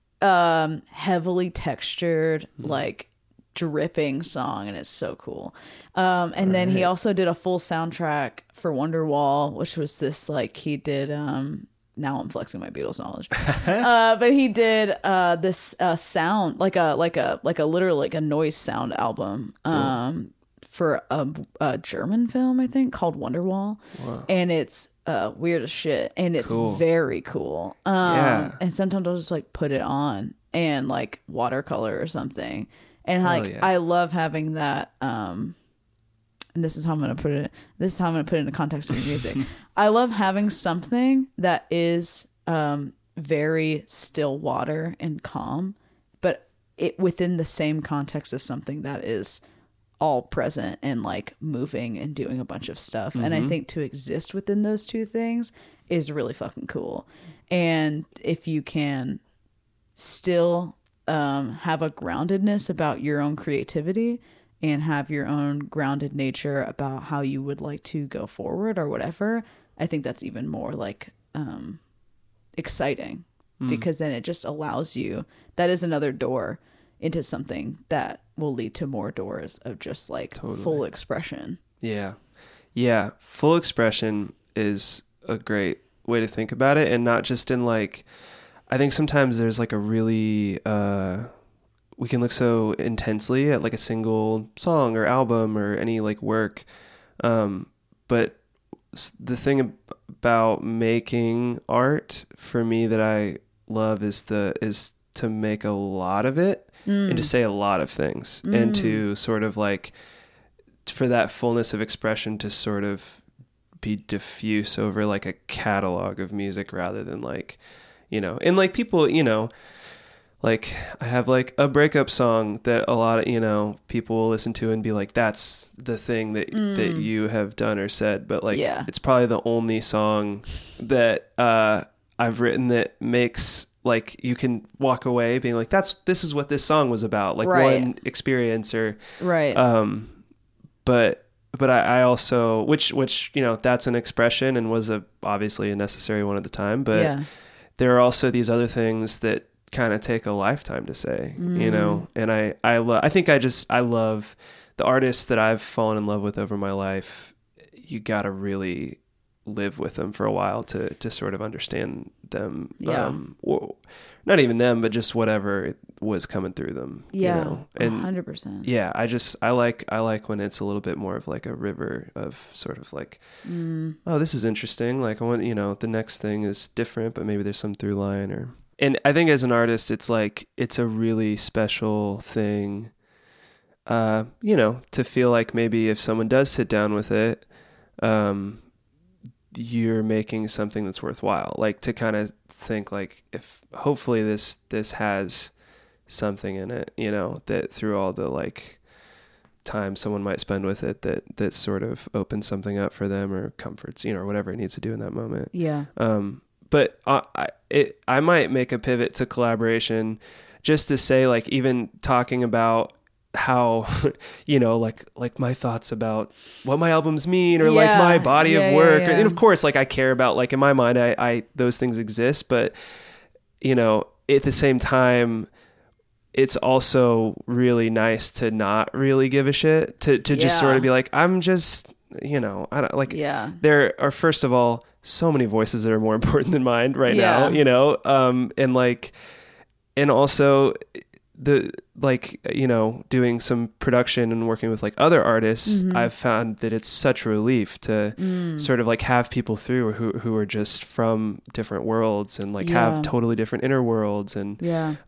heavily textured, like dripping song, and it's so cool. And then he also did a full soundtrack for Wonderwall, which was this like he did now I'm flexing my Beatles knowledge. But he did this sound like a literally like a noise sound album for a German film, I think, called Wonderwall. Wow. And it's weird as shit, and it's very cool. And sometimes I'll just like put it on and like watercolor or something, and like I love having that. And this is how I'm gonna put it. This is how I'm gonna put it in the context of your music. I love having something that is very still water and calm, but it within the same context as something that is all present and like moving and doing a bunch of stuff. And I think to exist within those two things is really fucking cool. And if you can still have a groundedness about your own creativity and have your own grounded nature about how you would like to go forward or whatever, I think that's even more like exciting, because then it just allows you, that is another door into something that will lead to more doors of just like full expression. Yeah.
Full expression is a great way to think about it. And not just in like, I think sometimes there's like a really, we can look so intensely at like a single song or album or any like work. But the thing about making art for me that I love is to make a lot of it. And to say a lot of things, and to sort of like, for that fullness of expression to sort of be diffuse over like a catalog of music rather than like, and like people, like I have like a breakup song that a lot of, people will listen to and be like, that's the thing that you have done or said. But like, it's probably the only song that I've written that makes, like, you can walk away being like, this is what this song was about, like one experience or but I also, which that's an expression and was obviously a necessary one at the time, but there are also these other things that kind of take a lifetime to say, and I love the artists that I've fallen in love with over my life. You gotta really live with them for a while to sort of understand them.
Yeah.
Or not even them, but just whatever was coming through them.
Yeah.
You know? And
100%.
yeah, I like when it's a little bit more of like a river of sort of like, oh, this is interesting. Like I want, you know, the next thing is different, but maybe there's some through line and I think as an artist, it's like, it's a really special thing, you know, to feel like maybe if someone does sit down with it, you're making something that's worthwhile, like to kind of think like if hopefully this has something in it, you know, that through all the like time someone might spend with it, that sort of opens something up for them or comforts, you know, or whatever it needs to do in that moment.
Yeah.
But I might make a pivot to collaboration just to say, like, even talking about how, you know, like my thoughts about what my albums mean or like my body of work.
Yeah.
And of course, like I care about, like in my mind, I those things exist, but you know, at the same time, it's also really nice to not really give a shit, to just sort of be like, I'm just, you know, I don't like, there are, first of all, so many voices that are more important than mine right now, you know? And like, and also the, like, you know, doing some production and working with like other artists, I've found that it's such a relief to sort of like have people through who are just from different worlds and like have totally different inner worlds. And,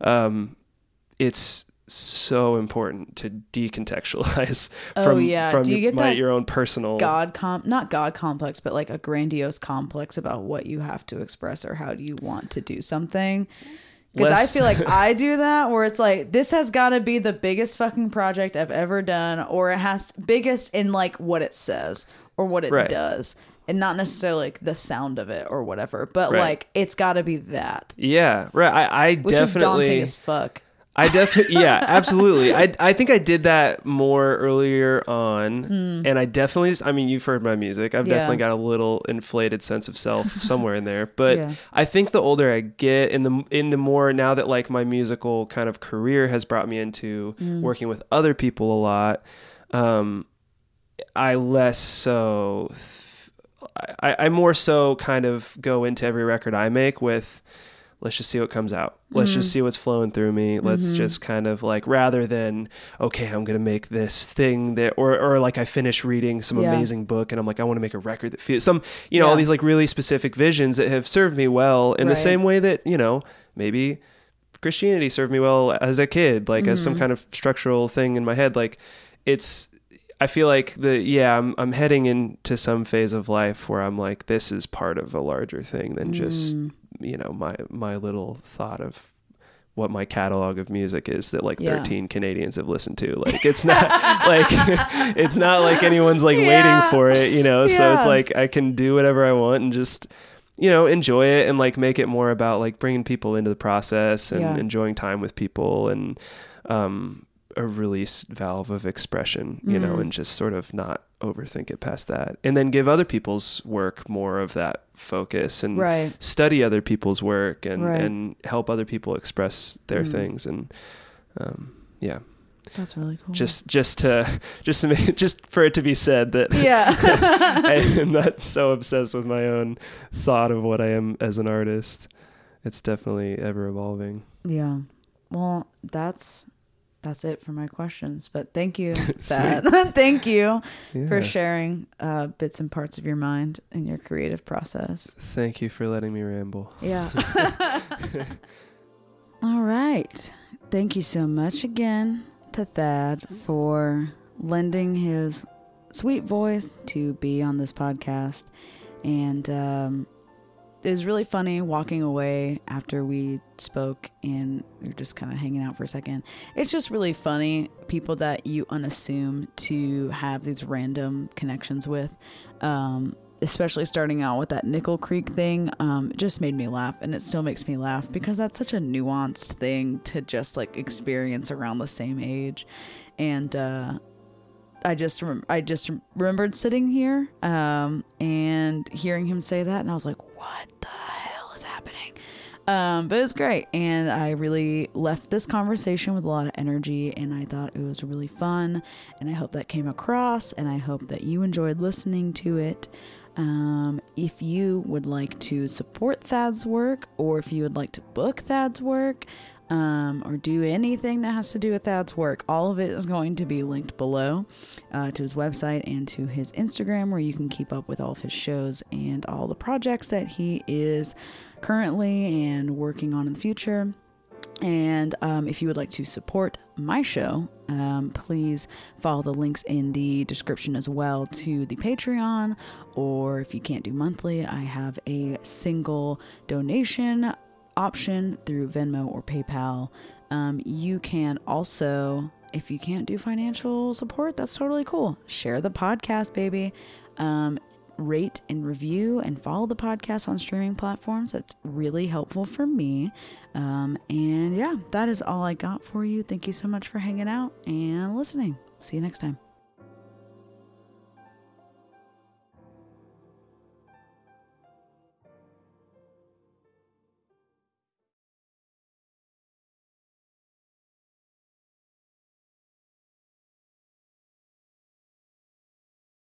it's so important to decontextualize from
Do you get
your own personal
not God complex, but like a grandiose complex about what you have to express or how do you want to do something. Because I feel like I do that where it's like, this has got to be the biggest fucking project I've ever done, or it has biggest in like what it says or what it does, and not necessarily like the sound of it or whatever, but like it's got to be that.
Yeah, right. I
which
definitely
is daunting as fuck.
I definitely, yeah, absolutely. I think I did that more earlier on, and I definitely, I mean, you've heard my music. I've definitely got a little inflated sense of self somewhere in there. But I think the older I get, in the more now that like my musical kind of career has brought me into working with other people a lot, I less so, I more so kind of go into every record I make with, let's just see what comes out. Let's just see what's flowing through me. Let's just kind of like, rather than, okay, I'm going to make this thing that, or like I finish reading some amazing book and I'm like, I want to make a record that feels some, you know, all these like really specific visions that have served me well in the same way that, you know, maybe Christianity served me well as a kid, like as some kind of structural thing in my head. Like I feel like I'm heading into some phase of life where I'm like, this is part of a larger thing than just, you know, my little thought of what my catalog of music is that like 13 Canadians have listened to. Like, it's not like, it's not like anyone's like waiting for it, you know? So it's like, I can do whatever I want and just, you know, enjoy it and like make it more about like bringing people into the process and enjoying time with people and, a release valve of expression, you know, and just sort of not overthink it past that, and then give other people's work more of that focus and study other people's work and help other people express their things. And
that's really cool.
Just for it to be said that I am not so obsessed with my own thought of what I am as an artist. It's definitely ever evolving.
Yeah. Well, that's it for my questions, but thank you, Thad. Thank you for sharing bits and parts of your mind and your creative process.
Thank you for letting me ramble.
Yeah. All right. Thank you so much again to Thad for lending his sweet voice to be on this podcast. And it was really funny walking away after we spoke and we were just kind of hanging out for a second. It's just really funny, people that you unassume to have these random connections with, especially starting out with that Nickel Creek thing. It just made me laugh, and it still makes me laugh because that's such a nuanced thing to just like experience around the same age. And I just remembered sitting here and hearing him say that, and I was like, what the hell is happening? But it was great, and I really left this conversation with a lot of energy, and I thought it was really fun, and I hope that came across, and I hope that you enjoyed listening to it. If you would like to support Thad's work, or if you would like to book Thad's work, or do anything that has to do with Thad's work, all of it is going to be linked below to his website and to his Instagram, where you can keep up with all of his shows and all the projects that he is currently and working on in the future. And if you would like to support my show, please follow the links in the description as well to the Patreon. Or if you can't do monthly, I have a single donation option through Venmo or PayPal. You can also, if you can't do financial support, that's totally cool. Share the podcast, baby. Rate and review and follow the podcast on streaming platforms. That's really helpful for me. And yeah, that is all I got for you. Thank you so much for hanging out and listening. See you next time.